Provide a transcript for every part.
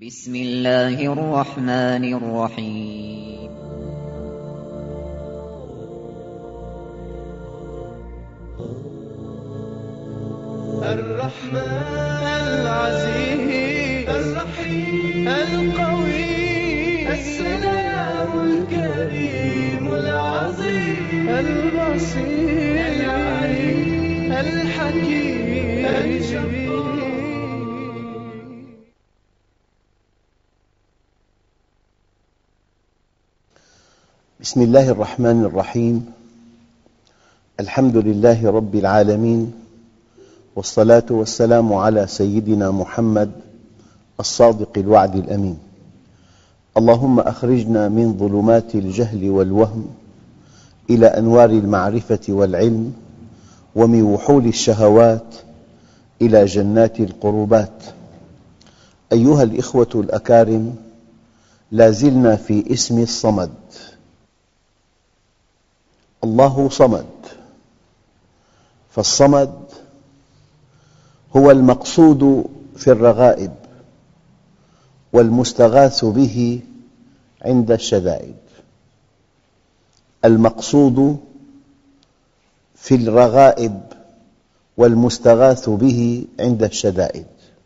بسم الله الرحمن الرحيم. الرحمن العزيز الرحيم القوي السلام الكريم العظيم البصير العليم الحكيم الجبار. بسم الله الرحمن الرحيم. الحمد لله رب العالمين، والصلاة والسلام على سيدنا محمد الصادق الوعد الأمين. اللهم أخرجنا من ظلمات الجهل والوهم إلى أنوار المعرفة والعلم، ومن وحول الشهوات إلى جنات القربات. أيها الإخوة الأكارم، لا زلنا في اسم الصمد. الله صمد، فالصمد هو المقصود في الرغائب والمستغاث به عند الشدائد. المقصود في الرغائب والمستغاث به عند الشدائد.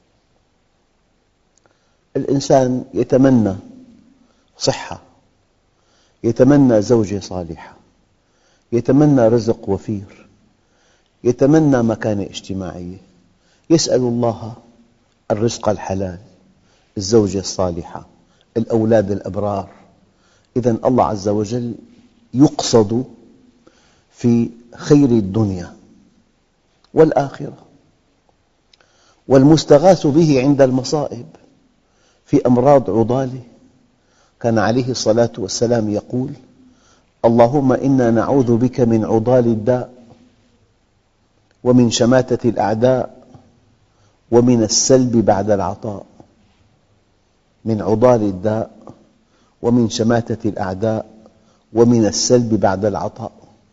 الإنسان يتمنى صحة، يتمنى زوجة صالحة، يتمنى رزق وفير، يتمنى مكانة اجتماعية، يسأل الله الرزق الحلال، الزوجة الصالحة، الأولاد الأبرار. إذن الله عز وجل يقصد في خير الدنيا والآخرة، والمستغاث به عند المصائب في أمراض عضاله. كان عليه الصلاة والسلام يقول: اللهم إنا نعوذ بك من عضال الداء، ومن شماتة الأعداء، ومن السلب بعد العطاء. من عضال الداء، ومن شماتة الأعداء، ومن السلب بعد العطاء.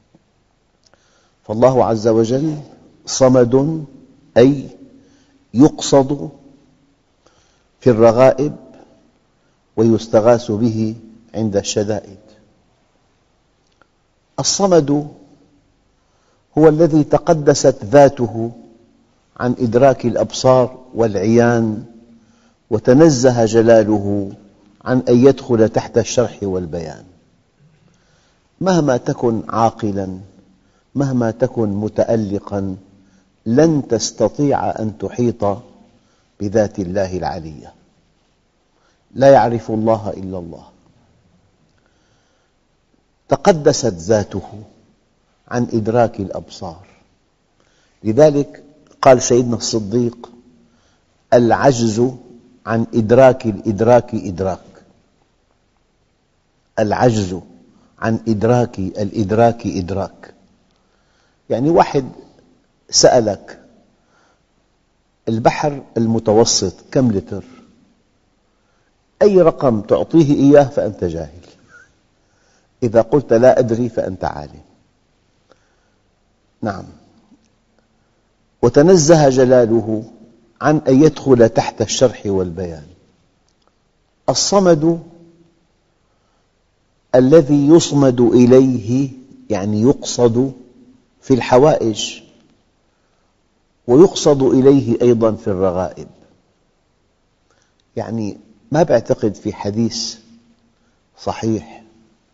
فالله عز وجل صمد، أي يقصد في الرغائب ويستغاث به عند الشدائد. الصمد هو الذي تقدست ذاته عن إدراك الأبصار والعيان، وتنزه جلاله عن أن يدخل تحت الشرح والبيان. مهما تكن عاقلاً، مهما تكن متألقاً، لن تستطيع أن تحيط بذات الله العلية. لا يعرف الله إلا الله. تقدست ذاته عن إدراك الأبصار. لذلك قال سيدنا الصديق: العجز عن إدراك الإدراك إدراك. العجز عن إدراك الإدراك إدراك. يعني واحد سألك: البحر المتوسط كم لتر؟ أي رقم تعطيه إياه فأنت جاهل. إذا قلت لا أدري فأنت عالم. نعم. وتنزه جلاله عن أن يدخل تحت الشرح والبيان. الصمد الذي يصمد إليه، يعني يقصد في الحوائج، ويقصد إليه أيضاً في الرغائب. يعني ما بعتقد في حديث صحيح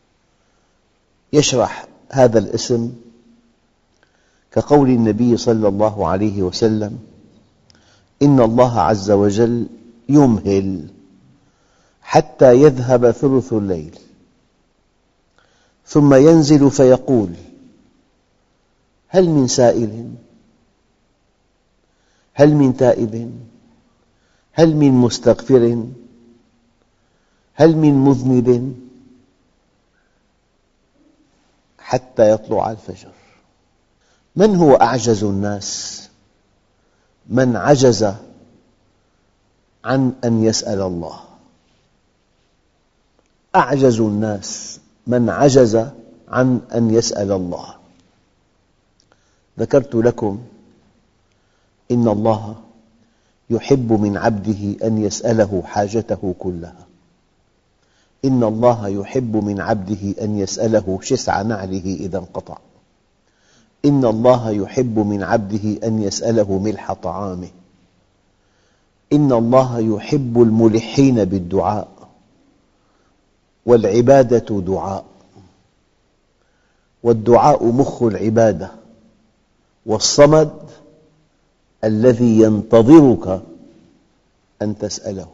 يشرح هذا الاسم كقول النبي صلى الله عليه وسلم: إن الله عز وجل يمهل حتى يذهب ثلث الليل، ثم ينزل فيقول: هل من سائل؟ هل من تائب؟ هل من مستغفر؟ هل من مذنب؟ حتى يطلع الفجر. من هو أعجز الناس؟ من عجز عن أن يسأل الله. أعجز الناس من عجز عن أن يسأل الله. ذكرت لكم إن الله يحب من عبده أن يسأله حاجته كلها. إن الله يحب من عبده أن يسأله شسع نعله إذا انقطع. إن الله يحب من عبده أن يسأله ملح طعامه. إن الله يحب الملحين بالدعاء، والعبادة دعاء، والدعاء مخ العبادة، والصمد الذي ينتظرك أن تسأله.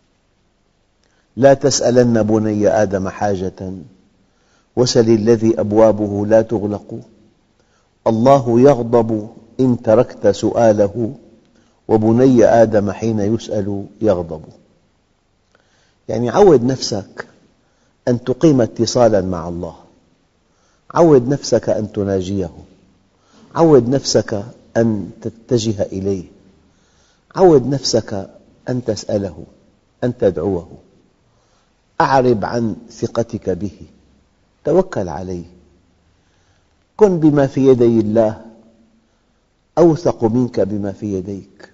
لا تسألن بني آدم حاجة وسل الذي أبوابه لا تغلق. الله يغضب إن تركت سؤاله، وبني آدم حين يسأل يغضب. يعني عود نفسك أن تقيم اتصالاً مع الله، عود نفسك أن تناجيه، عود نفسك أن تتجه إليه، عود نفسك أن تسأله، أن تدعوه. أعرب عن ثقتك به، توكل عليه، كن بما في يدي الله أوثق منك بما في يديك.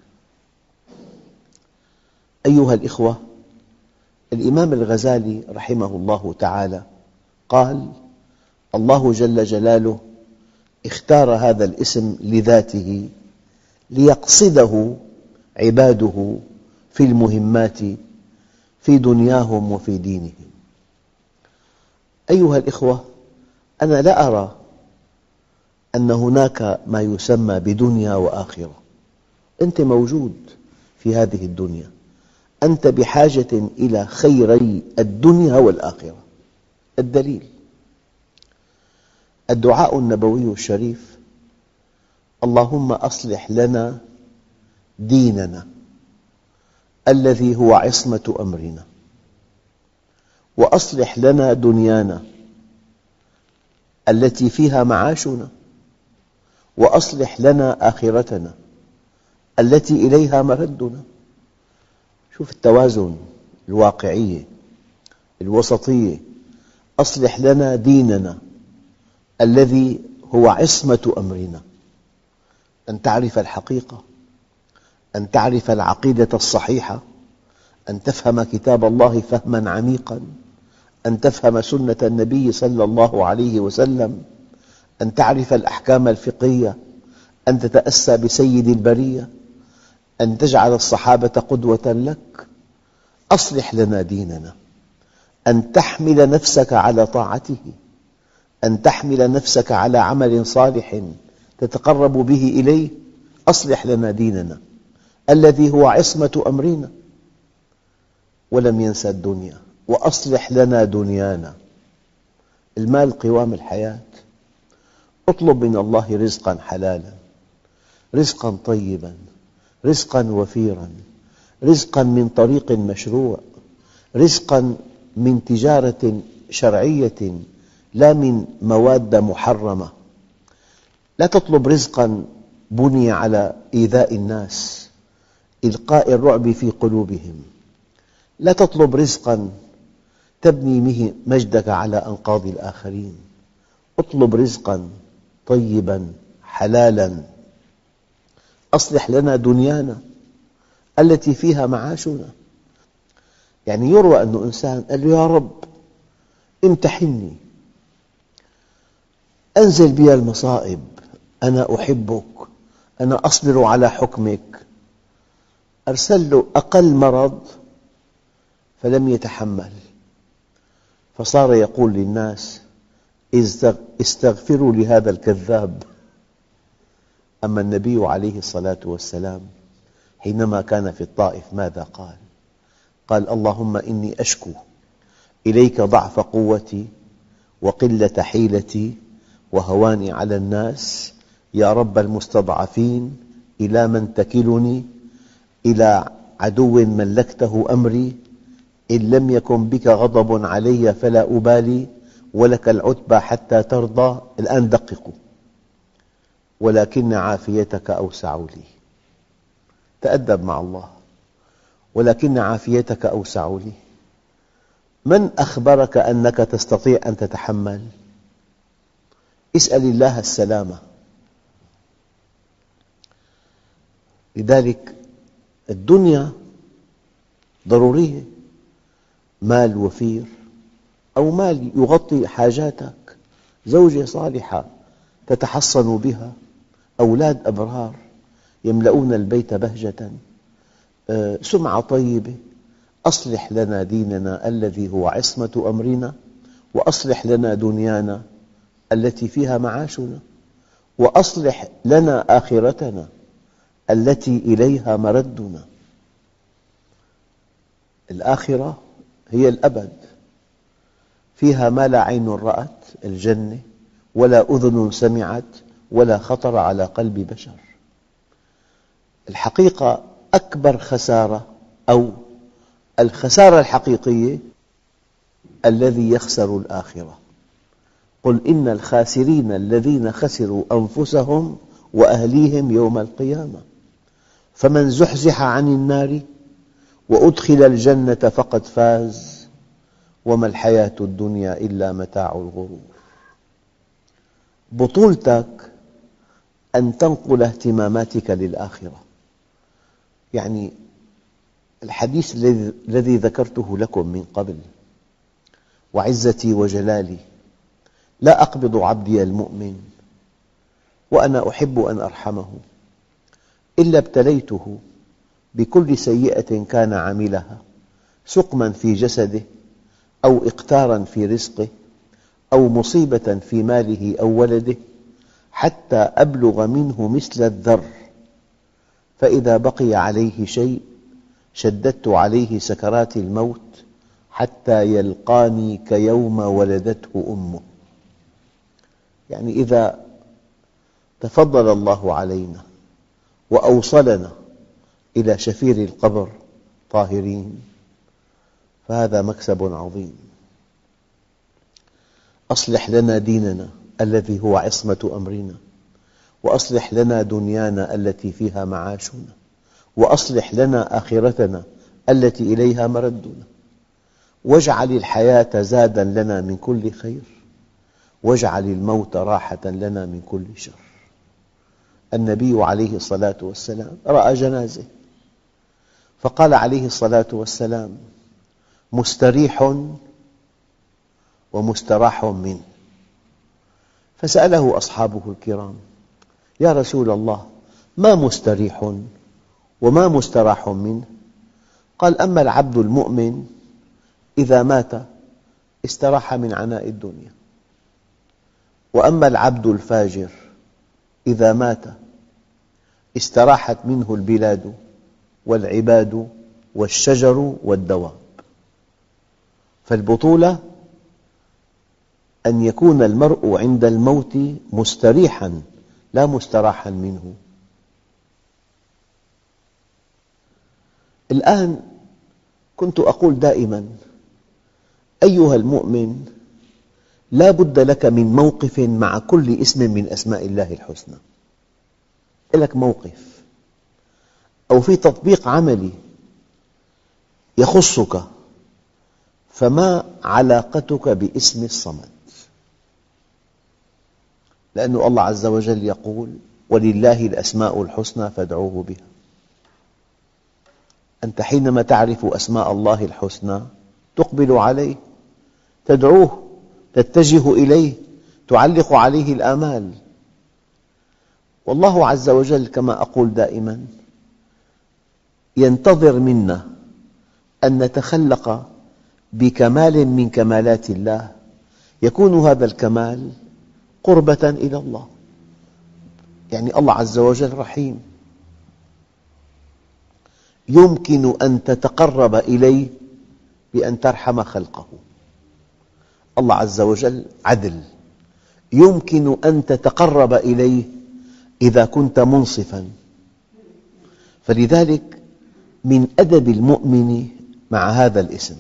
أيها الإخوة، الإمام الغزالي رحمه الله تعالى قال: الله جل جلاله اختار هذا الاسم لذاته ليقصده عباده في المهمات في دنياهم وفي دينهم. أيها الإخوة، أنا لا أرى أن هناك ما يسمى بدنيا وآخرة. أنت موجود في هذه الدنيا، أنت بحاجة إلى خيري الدنيا والآخرة. الدليل الدعاء النبوي الشريف: اللهم أصلح لنا ديننا الذي هو عصمة أمرنا، وأصلح لنا دنيانا التي فيها معاشنا، وأصلح لنا آخرتنا التي إليها مردنا. شوف التوازن، الواقعية، الوسطية. أصلح لنا ديننا الذي هو عصمة أمرنا، أن تعرف الحقيقة، أن تعرف العقيدة الصحيحة، أن تفهم كتاب الله فهماً عميقاً، أن تفهم سنة النبي صلى الله عليه وسلم، أن تعرف الأحكام الفقهية، أن تتأسى بسيد البرية، أن تجعل الصحابة قدوة لك. أصلح لنا ديننا، أن تحمل نفسك على طاعته، أن تحمل نفسك على عمل صالح تتقرب به إليه. أصلح لنا ديننا الذي هو عصمة أمرنا. ولم ينسى الدنيا. وأصلح لنا دنيانا. المال قوام الحياة. اطلب من الله رزقاً حلالاً، رزقاً طيباً، رزقاً وفيراً، رزقاً من طريق مشروع، رزقاً من تجارة شرعية لا من مواد محرمة. لا تطلب رزقاً بني على إيذاء الناس، إلقاء الرعب في قلوبهم. لا تطلب رزقاً تبني به مجدك على أنقاض الآخرين. اطلب رزقاً طيباً حلالاً. أصلح لنا دنيانا التي فيها معاشنا. يعني يروى أن إنسان قال له: يا رب امتحني، أنزل بي المصائب، أنا أحبك، أنا أصبر على حكمك. أرسل له أقل مرض فلم يتحمل، فصار يقول للناس: استغفروا لهذا الكذاب. أما النبي عليه الصلاة والسلام حينما كان في الطائف ماذا قال؟ قال: اللهم إني أشكو إليك ضعف قوتي وقلة حيلتي وهواني على الناس. يا رب المستضعفين، إلى من تكلني؟ إلى عدو ملكته أمري. إن لم يكن بك غضب علي فلا أبالي، ولك العتبى حتى ترضى. الآن دققوا: ولكن عافيتك أوسع لي. تأدب مع الله. ولكن عافيتك أوسع لي. من أخبرك أنك تستطيع أن تتحمل؟ اسأل الله السلامة. لذلك الدنيا ضرورية، مال وفير أو مال يغطي حاجاتك، زوجة صالحة تتحصن بها، أولاد أبرار يملؤون البيت بهجة، سمعة طيبة. أصلح لنا ديننا الذي هو عصمة أمرنا، وأصلح لنا دنيانا التي فيها معاشنا، وأصلح لنا آخرتنا التي إليها مردنا. الآخرة هي الأبد، فيها ما لا عين رأت، الجنة، ولا أذن سمعت، ولا خطر على قلب بشر. الحقيقة أكبر خسارة أو الخسارة الحقيقية الذي يخسر الآخرة. قل إن الخاسرين الذين خسروا أنفسهم وأهليهم يوم القيامة، فمن زحزح عن النار وأدخل الجنة فقد فاز، وما الحياة الدنيا إلا متاع الغرور. بطولتك أن تنقل اهتماماتك للآخرة. يعني الحديث الذي ذكرته لكم من قبل، وعزتي وجلالي لا أقبض عبدي المؤمن وأنا أحب أن أرحمه إلا ابتليته بكل سيئة كان عملها، سقما في جسده أو إقتارا في رزقه أو مصيبة في ماله أو ولده، حتى أبلغ منه مثل الذر، فإذا بقي عليه شيء شددت عليه سكرات الموت حتى يلقاني كيوم ولدته أمه. يعني إذا تفضل الله علينا وأوصلنا إلى شفير القبر طاهرين، فهذا مكسب عظيم. أصلح لنا ديننا الذي هو عصمة أمرنا، وأصلح لنا دنيانا التي فيها معاشنا، وأصلح لنا آخرتنا التي إليها مردنا، واجعل الحياة زادا لنا من كل خير، واجعل الموت راحة لنا من كل شر. النبي عليه الصلاة والسلام رأى جنازة فقال عليه الصلاة والسلام: مستريح ومستراح منه. فسأله أصحابه الكرام: يا رسول الله، ما مستريح وما مستراح منه؟ قال: أما العبد المؤمن إذا مات استراح من عناء الدنيا، وأما العبد الفاجر إذا مات استراحت منه البلاد والعباد والشجر والدواب. فالبطولة أن يكون المرء عند الموت مستريحاً لا مستراحاً منه. الآن كنت أقول دائماً: أيها المؤمن، لا بد لك من موقف مع كل اسم من أسماء الله الحسنى. لك موقف أو في تطبيق عملي يخصك، فما علاقتك باسم الصمد؟ لأن الله عز وجل يقول: ولله الأسماء الحسنى فادعوه بها. أنت حينما تعرف أسماء الله الحسنى تقبل عليه، تدعوه، تتجه إليه، تعلق عليه الآمال. والله عز وجل كما أقول دائماً ينتظر منا أن نتخلق بكمال من كمالات الله، يكون هذا الكمال قربة إلى الله. يعني الله عز وجل رحيم، يمكن أن تتقرب إليه بأن ترحم خلقه. الله عز وجل عدل، يمكن أن تتقرب إليه إذا كنت منصفاً. فلذلك من أدب المؤمن مع هذا الاسم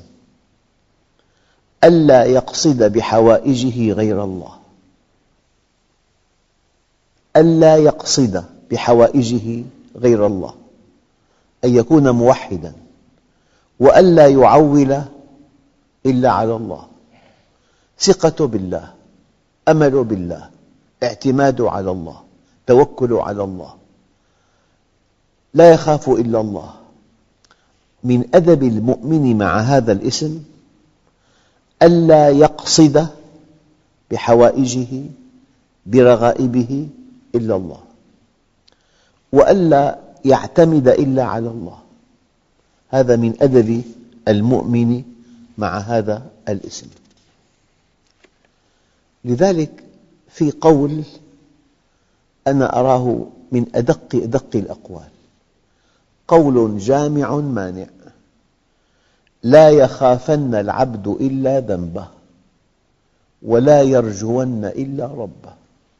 ألا يقصد بحوائجه غير الله، ألا يقصد بحوائجه غير الله، أن يكون موحداً، وألا يعول إلا على الله. ثقة بالله، أمل بالله، اعتماد على الله، توكل على الله، لا يخاف إلا الله، من أدب المؤمن مع هذا الاسم ألا يقصد بحوائجه برغائبه إلا الله، وألا يعتمد إلا على الله. هذا من أدب المؤمن مع هذا الاسم. لذلك في قول أنا أراه من أدق الأقوال، قول جامع مانع: لا يخافن العبد إلا ذنبه ولا يرجون إلا ربه.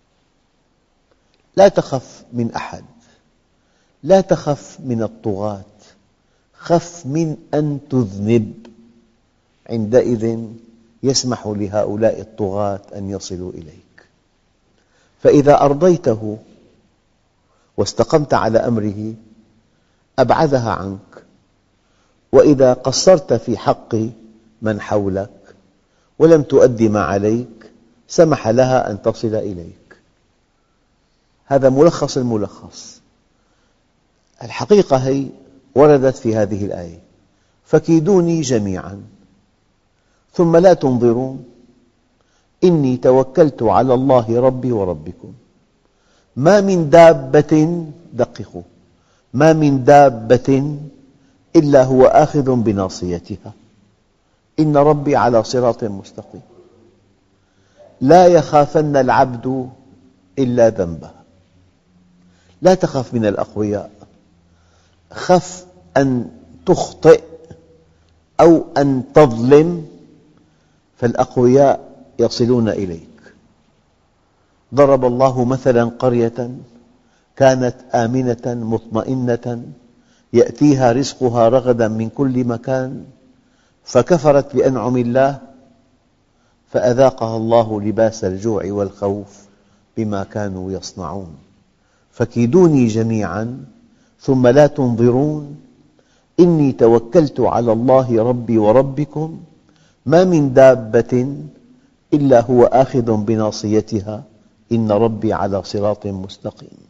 لا تخف من أحد، لا تخف من الطغاة، خف من أن تذنب. عندئذ يسمح لهؤلاء الطغاة أن يصلوا إليك. فإذا أرضيته واستقمت على أمره أبعدها عنك، وإذا قصرت في حق من حولك ولم تؤدي ما عليك سمح لها أن تصل إليك. هذا ملخص الملخص. الحقيقة هي وردت في هذه الآية: فكيدوني جميعا ثم لا تنظرون إني توكلت على الله ربي وربكم ما من دابة، دققوا، ما من دابة إلا هو آخذ بناصيتها إن ربي على صراط مستقيم. لا يخافن العبد إلا ذنبه. لا تخف من الأقوياء، خف أن تخطئ أو أن تظلم، فالأقوياء يصلون إليك. ضرب الله مثلاً قرية كانت آمنة مطمئنة يأتيها رزقها رغداً من كل مكان فكفرت بأنعم الله فأذاقها الله لباس الجوع والخوف بما كانوا يصنعون. فكيدوني جميعاً ثم لا تنظرون إني توكلت على الله ربي وربكم ما من دابة إلا هو آخذ بناصيتها إن ربي على صراط مستقيم.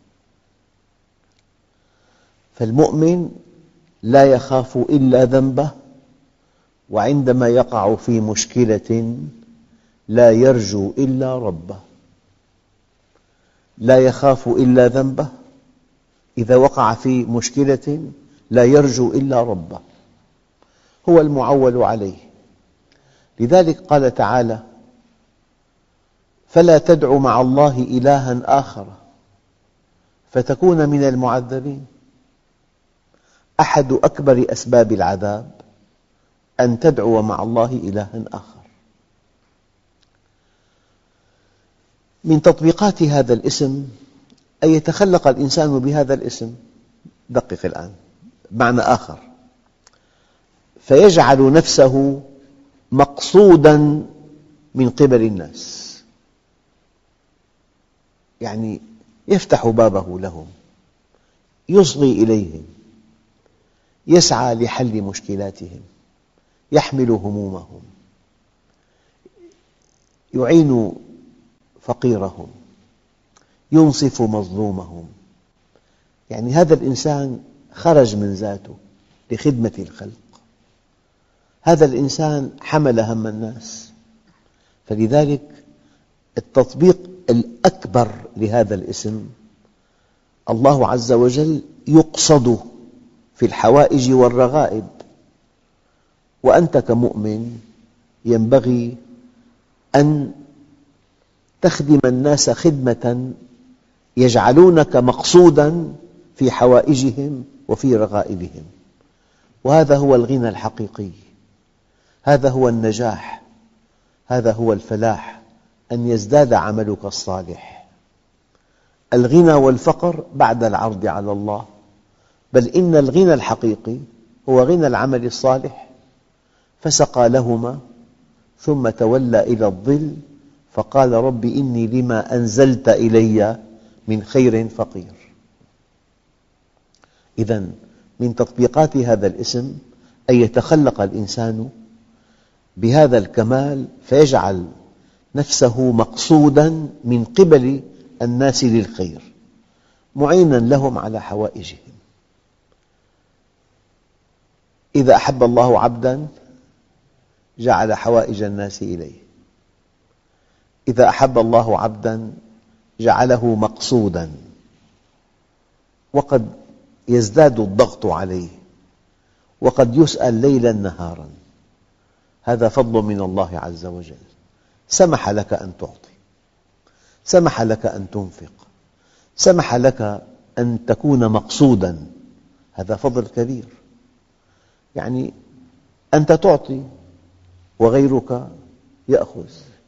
فالمؤمن لا يخاف إلا ذنبه، وعندما يقع في مشكلة لا يرجو إلا ربه. لا يخاف إلا ذنبه، إذا وقع في مشكلة لا يرجو إلا ربه، هو المعول عليه. لذلك قال تعالى: فلا تدع مع الله إلها آخر فتكون من المعذبين. أحد أكبر أسباب العذاب أن تدعو مع الله إلها آخر. من تطبيقات هذا الاسم أن يتخلق الإنسان بهذا الاسم. دقق الآن، معنى آخر: فيجعل نفسه مقصوداً من قبل الناس، يعني يفتح بابه لهم، يصغي إليهم، يسعى لحل مشكلاتهم، يحمل همومهم، يعين فقيرهم، ينصف مظلومهم. يعني هذا الإنسان خرج من ذاته لخدمة الخلق. هذا الإنسان حمل هم الناس. فلذلك التطبيق الأكبر لهذا الاسم الله عز وجل يقصد في الحوائج والرغائب، وأنت كمؤمن ينبغي أن تخدم الناس خدمة يجعلونك مقصوداً في حوائجهم وفي رغائبهم. وهذا هو الغنى الحقيقي، هذا هو النجاح، هذا هو الفلاح، أن يزداد عملك الصالح. الغنى والفقر بعد العرض على الله، بل إن الغنى الحقيقي هو غنى العمل الصالح. فسقى لهما ثم تولى إلى الظل فقال رب إني لما أنزلت إلي من خير فقير. إذن من تطبيقات هذا الاسم أن يتخلق الإنسان بهذا الكمال فيجعل نفسه مقصوداً من قبل الناس للخير، معيناً لهم على حوائجهم. إذا أحب الله عبداً جعل حوائج الناس إليه، إذا أحب الله عبداً جعله مقصوداً، وقد يزداد الضغط عليه، وقد يسأل ليلاً نهاراً. هذا فضل من الله عز وجل، سمح لك أن تعطي، سمح لك أن تنفق، سمح لك أن تكون مقصوداً. هذا فضل كبير. يعني أنت تعطي وغيرك يأخذ،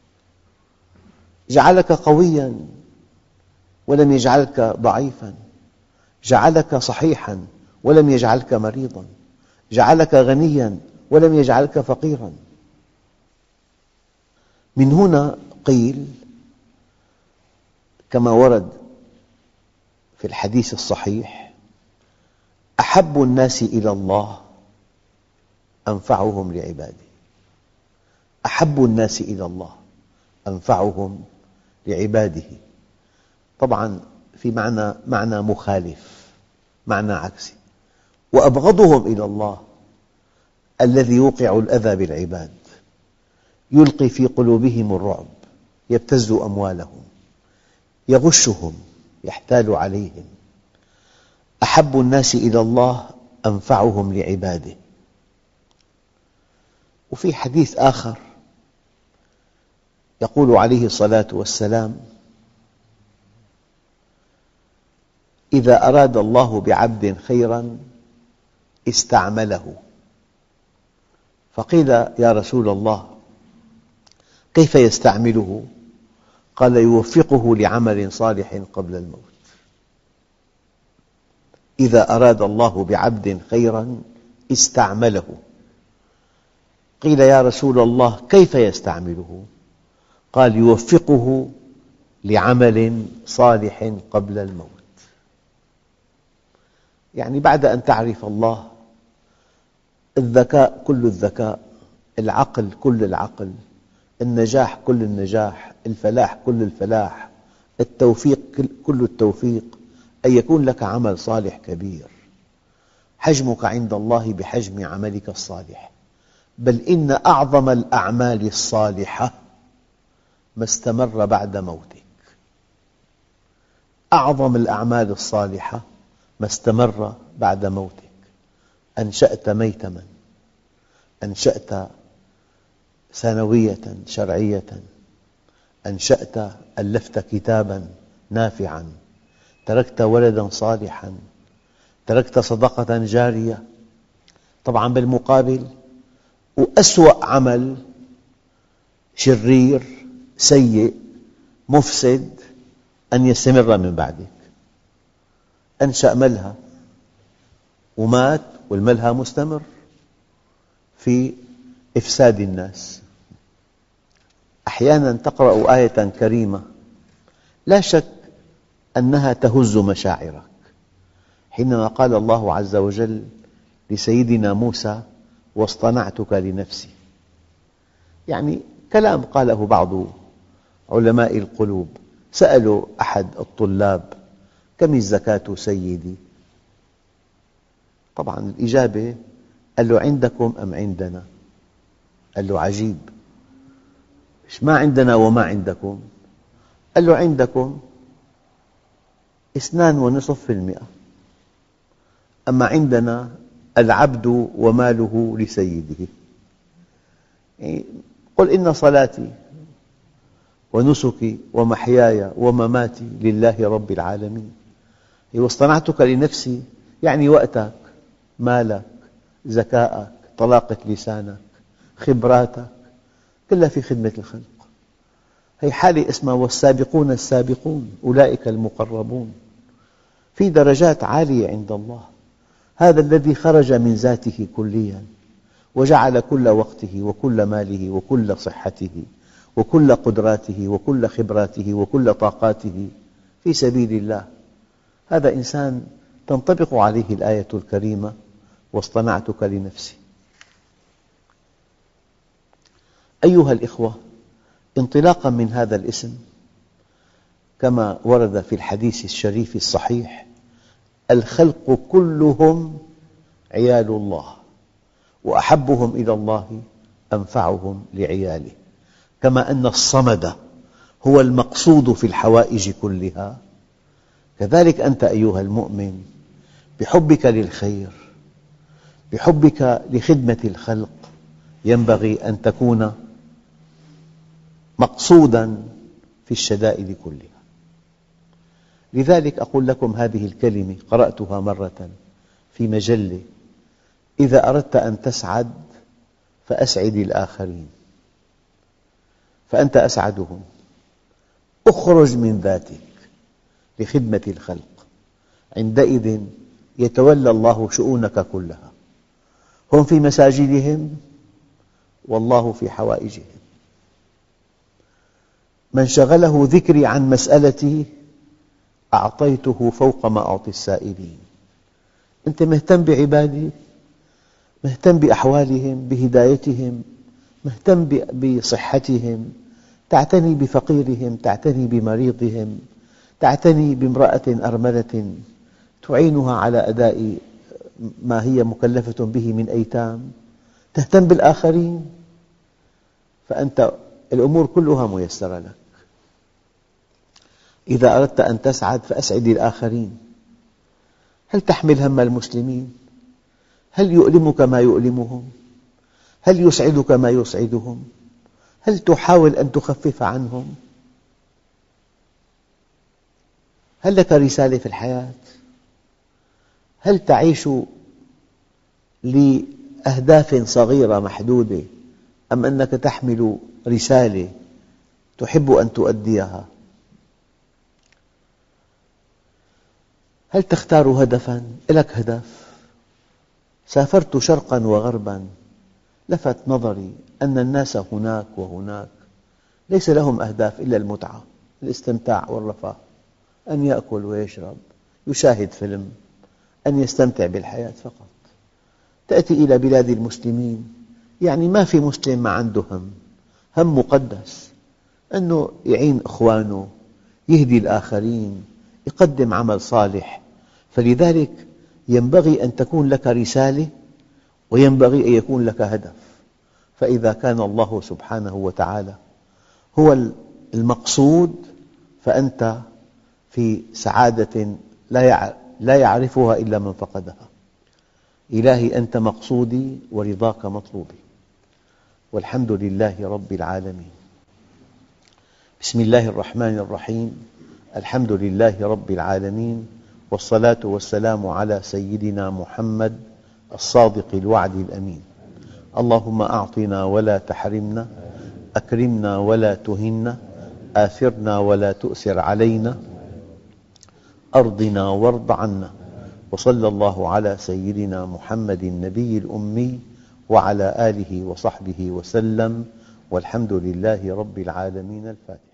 جعلك قوياً ولم يجعلك ضعيفاً، جعلك صحيحاً ولم يجعلك مريضاً، جعلك غنياً ولم يجعلك فقيراً. من هنا قيل كما ورد في الحديث الصحيح: أحب الناس إلى الله أنفعهم لعباده. أحب الناس إلى الله أنفعهم لعباده. طبعاً في معنى مخالف، معنى عكسي. وأبغضهم إلى الله الذي يوقع الأذى بالعباد، يلقي في قلوبهم الرعب، يبتز أموالهم، يغشهم، يحتال عليهم. أحب الناس إلى الله أنفعهم لعباده. وفي حديث آخر يقول عليه الصلاة والسلام: إذا أراد الله بعبد خيراً استعمله. فقيل: يا رسول الله كيف يستعمله؟ قال: يوفقه لعمل صالح قبل الموت. إذا أراد الله بعبد خيراً استعمله. قيل: يا رسول الله كيف يستعمله؟ قال: يوفقه لعمل صالح قبل الموت. يعني بعد أن تعرف الله، الذكاء كل الذكاء، العقل كل العقل، النجاح كل النجاح، الفلاح كل الفلاح، التوفيق كل التوفيق، أن يكون لك عمل صالح كبير. حجمك عند الله بحجم عملك الصالح، بل إن أعظم الأعمال الصالحة ما استمر بعد موتك. أعظم الأعمال الصالحة ما استمر بعد موتك. أنشأت ميتما، أنشأت ثانوية شرعية، ألفت كتاباً نافعاً، تركت ولداً صالحاً، تركت صدقة جارية. طبعاً بالمقابل وأسوأ عمل شرير سيء مفسد أن يستمر من بعدك. أنشأ ملهى ومات والملهى مستمر في إفساد الناس. أحياناً تقرأ آية كريمة لا شك أنها تهز مشاعرك، حينما قال الله عز وجل لسيدنا موسى: واصطنعتك لنفسي. يعني كلام قاله بعض علماء القلوب. سألوا أحد الطلاب: كم الزكاة سيدي؟ طبعاً الإجابة: قال له: عندكم أم عندنا؟ قال له: عجيب، ما عندنا وما عندكم؟ قال له: عندكم 2.5%، أما عندنا العبد وماله لسيده. يعني قل: إن صلاتي ونسكي ومحياي ومماتي لله رب العالمين. واصطنعتك لنفسي يعني وقتك، مالك، ذكاءك، طلاقة لسانك، خبراتك، كلها في خدمة الخلق. هي حالة اسمها والسابقون السابقون أولئك المقربون. في درجات عالية عند الله. هذا الذي خرج من ذاته كلياً وجعل كل وقته وكل ماله وكل صحته وكل قدراته وكل خبراته وكل طاقاته في سبيل الله. هذا إنسان تنطبق عليه الآية الكريمة: واصطنعتك لنفسي. أيها الإخوة، انطلاقاً من هذا الاسم، كما ورد في الحديث الشريف الصحيح: الخلق كلهم عيال الله، وأحبهم إلى الله أنفعهم لعياله. كما أن الصمد هو المقصود في الحوائج كلها، كذلك أنت أيها المؤمن بحبك للخير، بحبك لخدمة الخلق، ينبغي أن تكون مقصوداً في الشدائد كلها. لذلك أقول لكم هذه الكلمة قرأتها مرة في مجلة: إذا أردت أن تسعد فأسعد الآخرين فأنت أسعدهم. اخرج من ذاتك لخدمة الخلق، عندئذ يتولى الله شؤونك كلها. هم في مساجدهم والله في حوائجهم. من شغله ذكري عن مسألتي أعطيته فوق ما أعطي السائلين. أنت مهتم بعبادي، مهتم بأحوالهم، بهدايتهم، مهتم بصحتهم، تعتني بفقيرهم، تعتني بمريضهم، تعتني بامرأة أرملة تعينها على أداء ما هي مكلفة به من أيتام، تهتم بالآخرين، فأنت الأمور كلها ميسرة لك. إذا أردت أن تسعد فأسعد الآخرين. هل تحمل هم المسلمين؟ هل يؤلمك ما يؤلمهم؟ هل يسعدك ما يسعدهم؟ هل تحاول أن تخفف عنهم؟ هل لك رسالة في الحياة؟ هل تعيش لأهداف صغيرة محدودة، أم أنك تحمل رسالة تحب أن تؤديها؟ هل تختار هدفاً؟ لك هدف. سافرت شرقاً وغرباً، لفت نظري أن الناس هناك وهناك ليس لهم أهداف إلا المتعة، الاستمتاع والرفاه، أن يأكل ويشرب، يشاهد فيلم، أن يستمتع بالحياة فقط. تأتي إلى بلاد المسلمين، يعني ما في مسلم ما عنده هم مقدس، أنه يعين إخوانه، يهدي الآخرين، يقدم عمل صالح. فلذلك ينبغي أن تكون لك رسالة، وينبغي أن يكون لك هدف. فإذا كان الله سبحانه وتعالى هو المقصود فأنت في سعادة لا يعرفها إلا من فقدها. إلهي أنت مقصودي ورضاك مطلوبي، والحمد لله رب العالمين. بسم الله الرحمن الرحيم. الحمد لله رب العالمين، والصلاة والسلام على سيدنا محمد الصادق الوعد الأمين. اللهم أعطنا ولا تحرمنا، أكرمنا ولا تهنا، آثرنا ولا تؤثر علينا، أرضنا وارض عنا. وصلى الله على سيدنا محمد النبي الأمي وعلى آله وصحبه وسلم، والحمد لله رب العالمين. الفاتحة.